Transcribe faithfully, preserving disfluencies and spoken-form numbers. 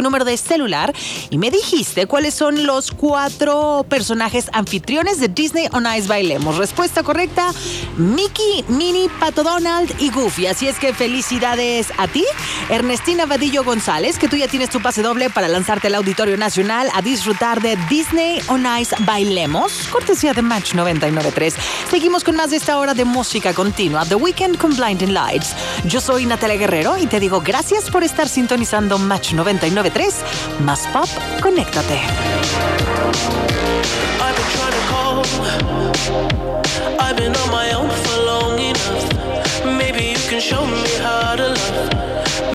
número de celular y me dijiste cuáles son los cuatro personajes anfitriones de Disney on Ice Bailemos. Respuesta correcta, Mickey, Minnie, Pato Donald y Goofy. Así es que felicidades a ti, Ernestina Vadillo González, que tú ya tienes tu pase doble para lanzarte al Auditorio Nacional a disfrutar de Disney on Ice Bailemos, cortesía de Match noventa y nueve punto tres. Seguimos con más de esta hora de música continua, The Weeknd con Blinding Lights. Yo soy Natalia Guerrero y te digo gracias por estar sintonizando Match noventa y nueve punto tres. Más pop, conéctate. I've been trying to call